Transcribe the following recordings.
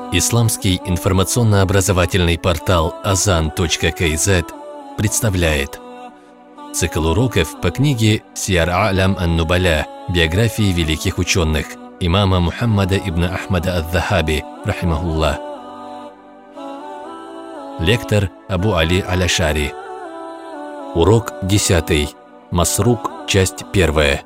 Исламский информационно-образовательный портал Azan.kz представляет цикл уроков по книге «Сиар А'лям ан-Нубаля. Биографии великих ученых» имама Мухаммада ибн Ахмада ад-Дахаби, рахимахуллах. Лектор Абу Али Аль-Ашари. Урок 10. Масрук, часть 1.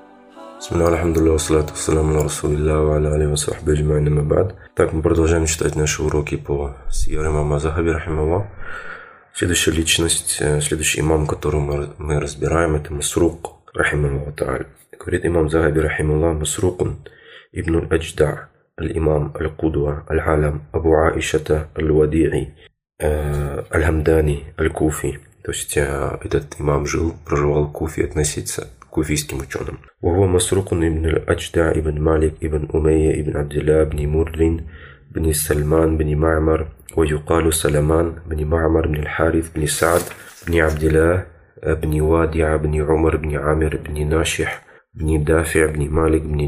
Так, мы продолжаем читать наши уроки по сир имама Захаби, рахимахуллах. Следующая личность, следующий имам, которого мы разбираем, это Масрук, рахимахуллах та'аля. Говорит имам Захаби, рахимахуллах: Масрукун ибн аль-Аджда, аль-имам аль-Кудва, аль-Алям, Абу Аишата аль-Вади'i, аль-Хамдани, аль-Куфи. То есть этот имам проживал в Куфе, относится к куфийским ученым. وهو مسروق ابن الأجدع ابن مالك ابن أمية ابن عبد الله بن مرد بن سلمان بن معمر ويقال سلمان بن معمر بن الحارث بن سعد بن عبد الله بن وادع بن عمر بن عامر بن ناشح بن دافع بن مالك بن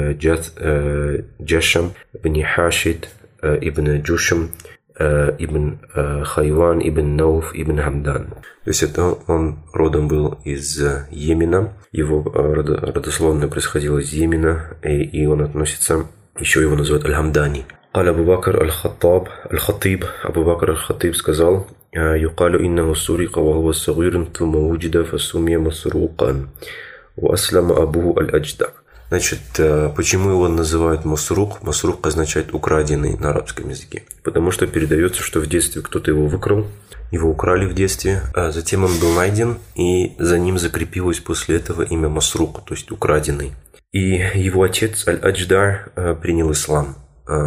جشم بن حاشد ابن جشم ибн Хайван, ибн Науф, ибн Хамдан. То есть это он родом был из Йемена, его родословно происходило из Йемена, и он относится, еще его называют Аль-Хамдани. Абу Бакр Аль-Хаттиб, Абу Бакр Аль-Хаттиб сказал: «Юкалю иннаху сурика ва хуа сагирун, тума вуджида фасумия масрукан, ва аслама абуху Аль-Аджда». Значит, почему его называют масрук? Масрук означает украденный на арабском языке. Потому что передается, что в детстве кто-то его выкрал, его украли в детстве, а затем он был найден, и за ним закрепилось после этого имя Масрук, то есть украденный. И его отец Аль-Аджда принял ислам.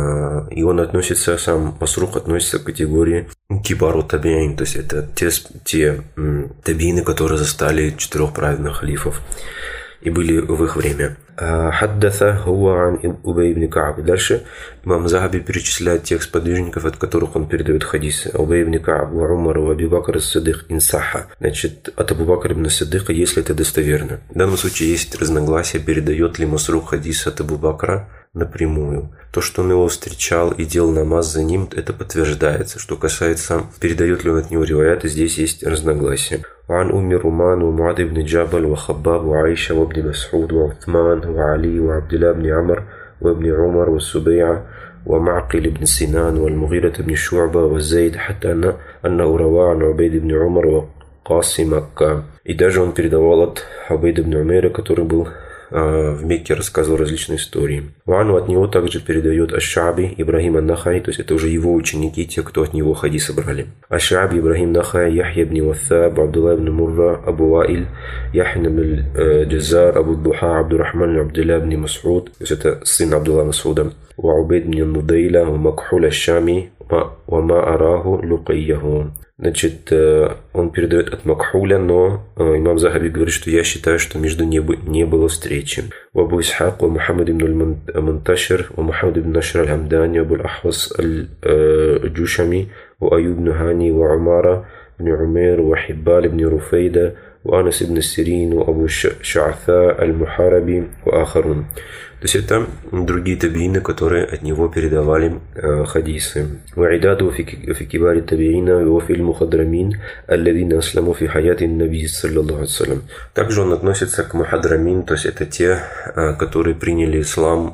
И он относится, сам Масрук относится к категории кибару табиин, то есть это те табиины, которые застали 4 праведных халифов и были в их время. Хаддаса хуа ан Убей ибн Кааб. Дальше имам Захаби перечисляет тех сподвижников, от которых он передает хадисы. Убей ибн Кааб, Умар, Аби Бакр ас-Сиддик инсаха. Значит, от Абу Бакра ибн Сиддика, если это достоверно. В данном случае есть разногласия, передает ли Масрук хадис от Абу Бакра напрямую. То, что он его встречал и делал намаз за ним, это подтверждается. Что касается, передает ли он от него риваят, здесь есть разногласия. وعن أم رومان ومعاذ بن جبل وخباب وعائشة وابن مسعود وعثمان وعلي وعبد الله بن عمر وابن عمر والسبيعة ومعقل بن سنان والمغيرة بن شعبة وزيد حتى أنه روى عن عبيد بن عمر وقاسم مكة. И даже он передавал от Убейда ибн Умейра, который был в Мекке, рассказывал различные истории. Вану от него также передает Аш-Шаби Ибрахим ан-Нахай, то есть это уже его ученики, те, кто от него хадисы брали. Аш-Шаби Ибрахим Нахай, Яхья ибн Вассаб, Абдулла ибн Мурра, Абу Ваиль, Яхин ибн Джазар, Абу Духа, Абдурахман Абдулла ибн Мас'уд, то есть это сын Абдулла Мас'уда, Убейд ибн Нудейла, Макхул аш-Шами, Вама Араху Лукайяху. Значит, он передает от Макхуля, но имам Захаби говорит, что я считаю, что между не было встречи. Абу Исхак, Мухаммад ибн аль-Мунташир, Мухаммад ибн Нашр аль-Хамдани, Абу аль-Ахвас аль-Джушами, Аюб ибн Хани, Умара ибн Умейр, Хиббал ибн Руфейда, Анас ибн Сирин, Абу Ша'тха аль-Мухараби, Ахарун. То есть это другие табиины, которые от него передавали хадисы. Ваидаду фи кибари табиина ва фи аль-мухадрамин алладина асламу фи хаяти ан-наби саллаллаху алейхи вассалям. Также он относится к мухадрамин, то есть это те, которые приняли ислам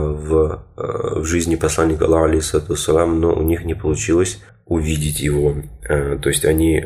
в жизни посланника Аллаха алейхиссалату вассалам, но у них не получилось увидеть его. То есть они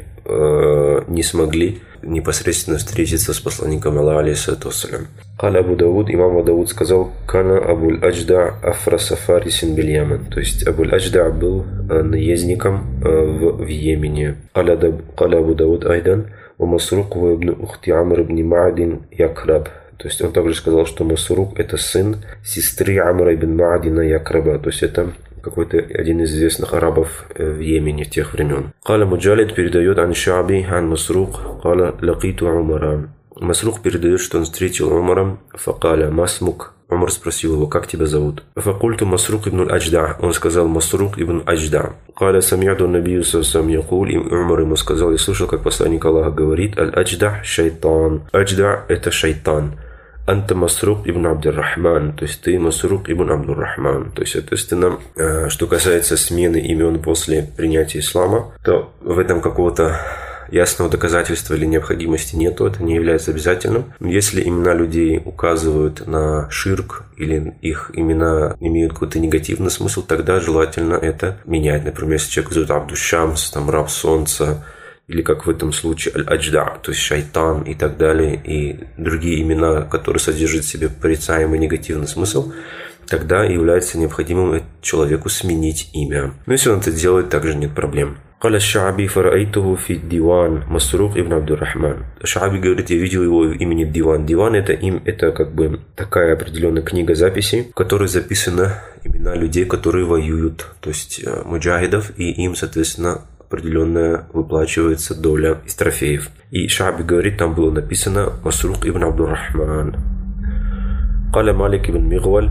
не смогли непосредственно встретиться с посланником Аллаха алейхиссалату вассалям. Каля Абу Дауд, имам Абу Дауд сказал: Кана Абу аль-Аджда афраса фарисин биль Ямен. То есть Абу аль-Аджда был наездником в Йемене. Каля Абу Дауд айдан ва Масрук ва ибн ухти Амр ибн Ма'дин Якраб. То есть он также сказал, что Масрук это сын сестры Амра ибн Ма'дина Якраба. То есть это какой-то один из известных арабов в Йемене в тех времен. Каля Муджалид передает ан Шаби ан Масрук каля лакиту Умара. Масрук передает, что он встретил Умара. Факаля масмук. Умар спросил его: как тебя зовут? Факульту Масрук ибн аль-Аджда. Он сказал: Масрук ибн Аджда. Каля сами'ду набию сам якуль. И Умар ему сказал: я слышал, как посланник Аллаха говорит: аль-Аджда шайтан. Аджда это шайтан. «Анта Масрук ибн Абдир-Рахман», то есть «ты Масрук ибн Абдур-Рахман». То есть, соответственно, что касается смены имен после принятия ислама, то в этом какого-то ясного доказательства или необходимости нету, это не является обязательным. Но если имена людей указывают на ширк или их имена имеют какой-то негативный смысл, тогда желательно это менять. Например, если человек зовут Абдушамс, там раб солнца, или как в этом случае Аль-Аджда, то есть шайтан и так далее, и другие имена, которые содержат в себе порицаемый негативный смысл, тогда является необходимым человеку сменить имя. Но если он это делает, также нет проблем. قال الشعبي فرأيته في الديوان مسروق ибн Абдур-Рахман. Шааби говорит, я видел его в имени Диван. Диван это как бы такая определенная книга записей, в которой записаны имена людей, которые воюют, то есть муджахидов, и им, соответственно, определенная выплачивается доля из трофеев. И Шааби говорит, там было написано Масрук ибн Абдур-Рахман. قال مالك بن مغول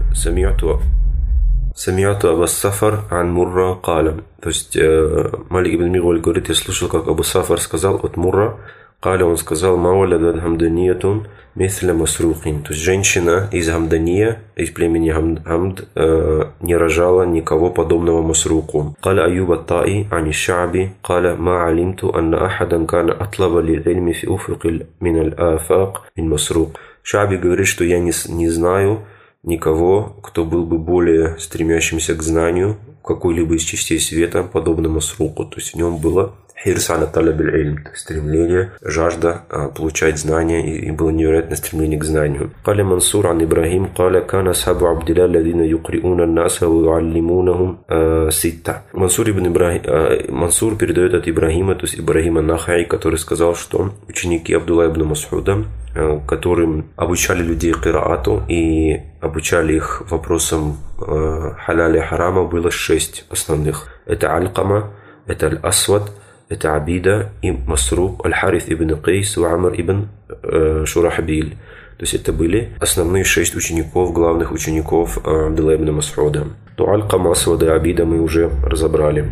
سمعت أبا السفر عن مرة قال. То есть Малик ибн Мигваль говорит, я слышал, как Абу Сафар сказал от Мурра. قال, он сказал, ما ولدت хамданиятун مثل масрухин. То есть женщина из Хамдания, из племени Хамд, не рожала никого подобного Масруку. قال أيوب الطائي عن الشعبي قال ما علمت أن أحدا كان أطلب للعلم في أفق من الآفاق من مسروق. Шааби говорит, что я не знаю никого, кто был бы более стремящимся к знанию в какой-либо из частей света, подобно Масруку. То есть в нем было хирс аля талаб аль-илм, стремление, жажда получать знания, и было невероятное стремление к знанию. قال منصور عن إبراهيم قال كان أصحاب عبد الله الذين يقرؤون الناس ويعلمونهم ستة. Мансур передает от Ибрахима, то есть Ибрахима Нахай, который сказал, что ученики Абдулла ибн Мас'уда, которым обучали людей кираату и обучали их вопросам халяля харама, было 6 основных. Это Алькама, это Аль-Асвад, это Абида и Масрук, Аль-Хариф ибн Кайс и Амр ибн Шурахбиль. То есть это были основные 6 учеников, главных учеников Абдулла ибн Мас'уда. То Алькама, Асвад и Абида мы уже разобрали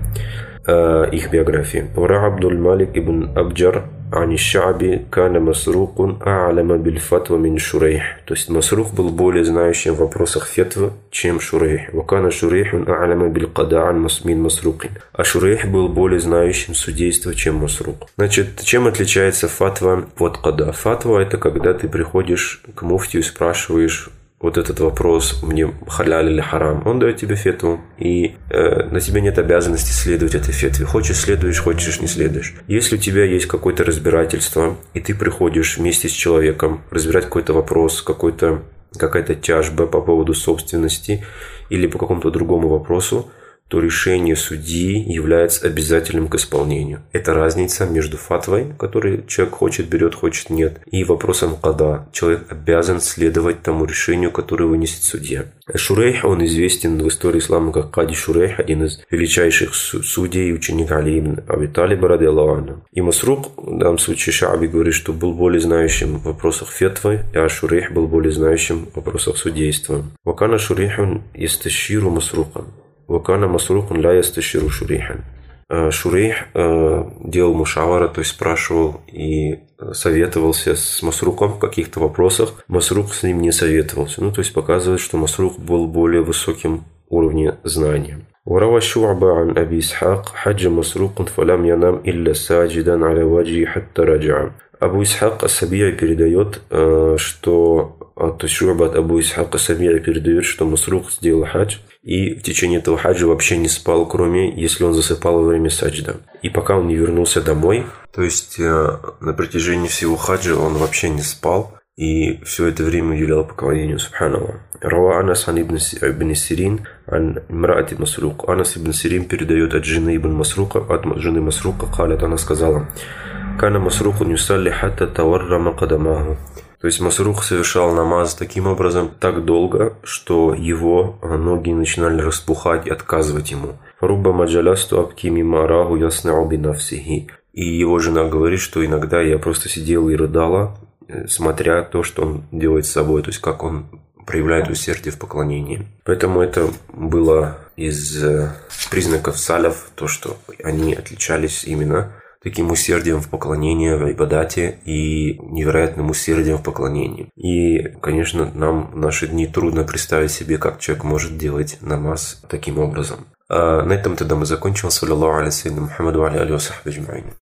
их биографии. Ура Абдуль Малик ибн Абджар عن الشعبي كان مسروق أعلم بالفتوى من شريح. То есть Масрук был более знающим в вопросах фетвы, чем Шурейх. وكان شريح أعلم بالقضاء من مسروق. А Шурейх был более знающим судейство, чем Масрук. Значит, чем отличается фатва от када? Фатва – это когда ты приходишь к муфтию и спрашиваешь вот этот вопрос, мне халяль или харам, он дает тебе фетву, и на тебе нет обязанности следовать этой фетве. Хочешь следуешь, хочешь не следуешь. Если у тебя есть какое-то разбирательство, и ты приходишь вместе с человеком разбирать какой-то вопрос, какая-то тяжба по поводу собственности или по какому-то другому вопросу, то решение судьи является обязательным к исполнению. Это разница между фатвой, которую человек хочет, берет, хочет, нет, и вопросом када. Человек обязан следовать тому решению, которое вынесет судья. Шурейх, он известен в истории ислама как Кади Шурейх, один из величайших судей и ученик Али ибн Аби Талиба радиаллаху анху. И Масрук, в данном случае Шааби говорит, что был более знающим в вопросах фетвы, а Шурейх был более знающим в вопросах судейства. Вакана Шурейхун ясташиру Масрука. Вакана Масрукун ля ясташиру Шурейхан. Шурейх делал мушавара, то есть спрашивал и советовался с Масруком в каких-то вопросах. Масрук с ним не советовался. То есть показывает, что Масрук был более высоким уровнем знания. وروى شعبة عن أبي إسحاق حج مسروق فلم ينام إلا ساجدا على وجهه حتى رجع. Абу Исхак ас-Саби'и передает, что то есть Шу'ба от Абу Исхак ас-Саби'и передает, что Масрук сделал хадж, и в течение этого хаджа вообще не спал, кроме если он засыпал во время саджда. И пока он не вернулся домой, то есть на протяжении всего хаджа он вообще не спал, и все это время уделял поклонению Субханаллах. Рава Анас ибн Сирин ан имраати Масрук. Анас ибн Сирин передает от жены ибн Масрука, от жены Масрука, калят, она сказала: «Кана Масруку нюсалли хатта таваррама кадамаху». То есть Масрук совершал намаз таким образом так долго, что его ноги начинали распухать и отказывать ему. «Рубба маджалясту абкими мараху яснау бинавсихи». И его жена говорит, что иногда я просто сидела и рыдала, смотря то, что он делает с собой, то есть как он проявляет усердие в поклонении. Поэтому это было из признаков саляф, то, что они отличались именно таким усердием в поклонении, в ибадате и невероятным усердием в поклонении. И, конечно, нам в наши дни трудно представить себе, как человек может делать намаз таким образом. На этом тогда мы закончим. Саллаллаху алейхи Мухаммаду ва алейхи ва сахбихи аджмаин.